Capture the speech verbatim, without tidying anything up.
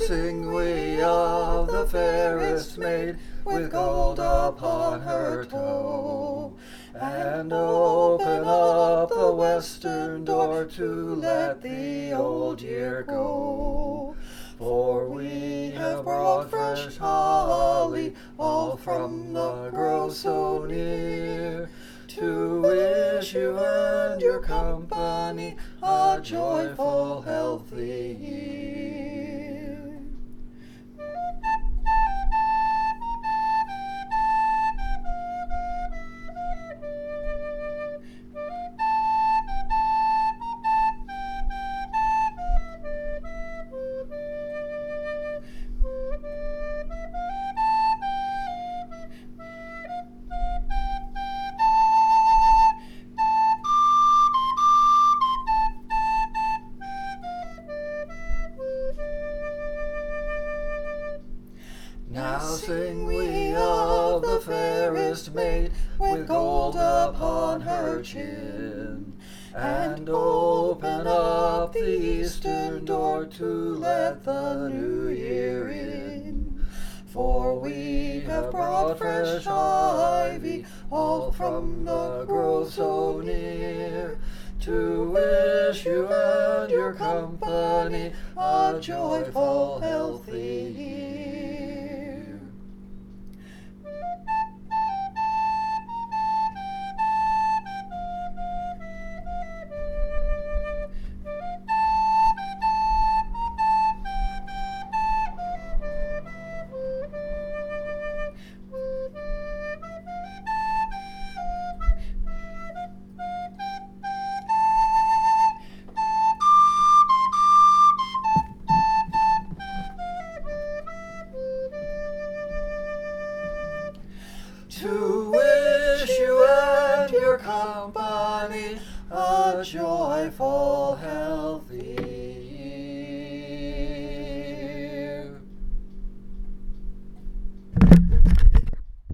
sing we of the fairest maid with gold upon her toe, and open up the western door to let the old year go. For we have brought fresh holly all from the grove so near, to wish you and your company a joyful, healthy year. Now sing we of the fairest maid with gold upon her chin, and open up the eastern door to let the new year in. For we have brought fresh ivy all from the grove so near, to wish you and your company a joyful, healthy year. To wish you and your company a joyful, healthy